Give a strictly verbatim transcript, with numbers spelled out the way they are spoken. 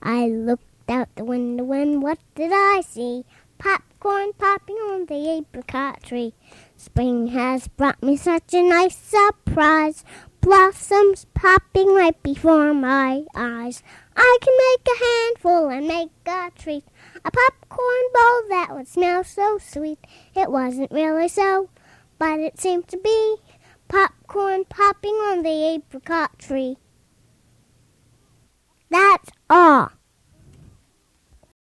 I looked out the window and what did I see? Popcorn popping on the apricot tree. Spring has brought me such a nice surprise. Blossoms popping right before my eyes. I can make a handful and make a treat. A popcorn bowl that would smell so sweet. It wasn't really so, but it seemed to be. Popcorn popping on the apricot tree. That's all.